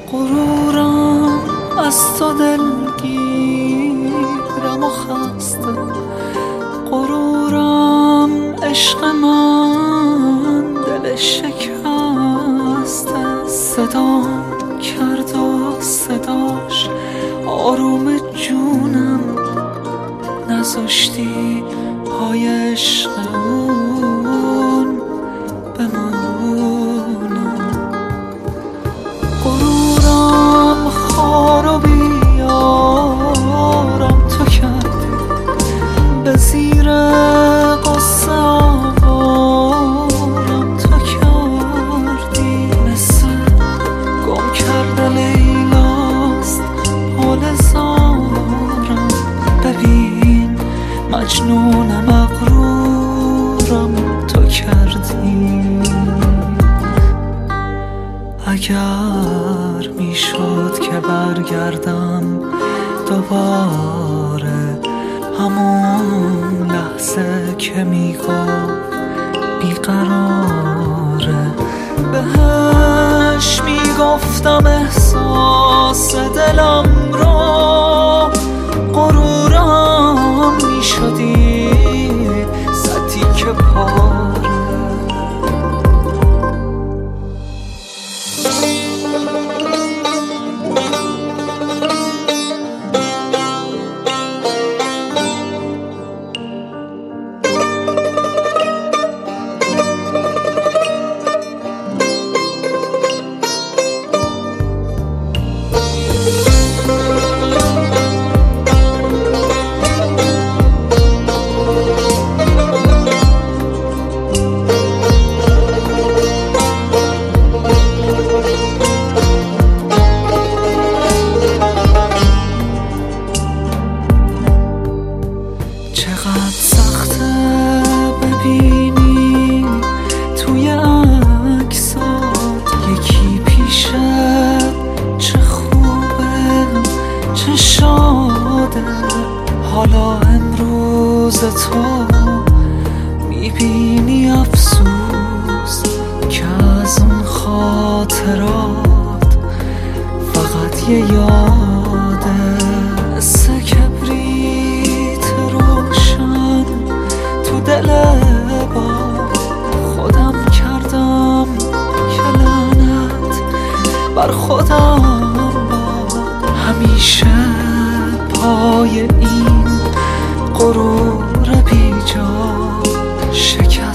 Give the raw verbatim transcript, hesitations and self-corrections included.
غرورم از تو دلگیرم و خسته، غرورم عشق من دل شکسته، صدام کرد و صداش آروم جونم، نذاشتی پای عشق اون بمونم. غرورم خار و بیارم تو کردی، به زیر قصه آوارم تو کردی، مثل گم کرده لیلاست حال زارم، ببین مجنون مغرورم تو کردی. اگر میشد که برگردم دوباره همون لحظه که میگفت بیقراره، بهش میگفتم احساس دلم رو، غرورم میشدی سطی که پاره. چقدر سخته ببینی توی عکسات یکی پیشه، چه خوبه چه شاده، حالا امروز تو میبینی افسوس که از اون خاطرات فقط یه یاده، مثل کبریت روشن تو دل با خودم کردم که لعنت بر خودم با، همیشه پای این غرور بیجا شکر